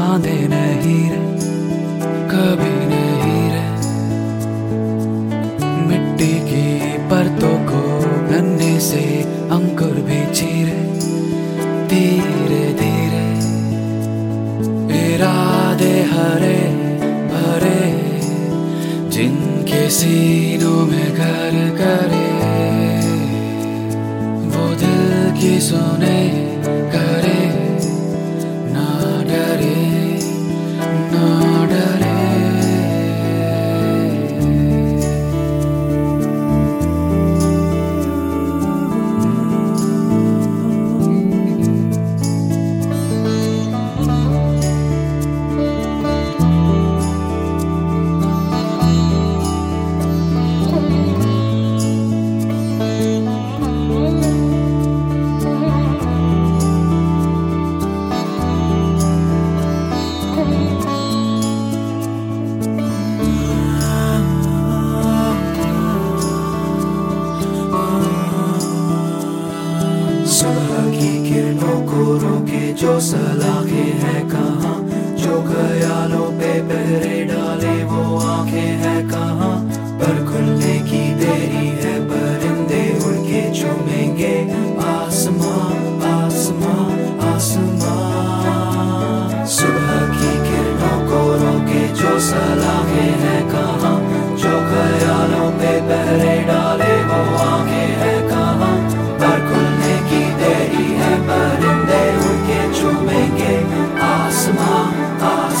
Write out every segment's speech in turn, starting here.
बांधे नहीं रे, कभी नहीं रे। मिट्टी की परतों को गन्ने से अंकुर भी चीरे, धीरे धीरे। इरादे हरे भरे जिनके सीनों में घर करे, वो दिल की सुने करे, ना डरे ना डरे। सुबह की किरणों को रोके जो सलाखें हैं कहाँ, जो ख्यालों पे पहरे डाले वो आंखें हैं कहाँ। पर खुलने की देरी है, परिंदे उड़ के चूमेंगे आसमां आसमां आसमां। सुबह की किरणों को रोके जो सलाखें हैं कहाँ, जो ख्यालों पे पहरे डाले वो आंखें हैं कहाँ। पर खुलने की देरी है, परिंदे उड़ के चूमेंगे आसमां आसमां।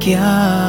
क्या